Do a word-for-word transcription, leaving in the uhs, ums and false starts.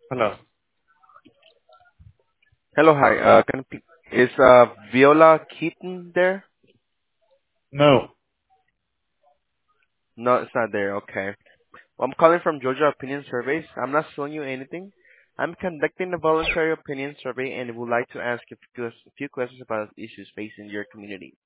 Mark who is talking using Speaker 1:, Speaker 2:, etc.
Speaker 1: Hello.
Speaker 2: Hello, hi. Uh, can p- is uh Viola Keaton there?
Speaker 1: No.
Speaker 2: No, it's not there. Okay. Well, I'm calling from Georgia Opinion Surveys. I'm not selling you anything. I'm conducting a voluntary opinion survey and would like to ask you a few a few questions about issues facing your community.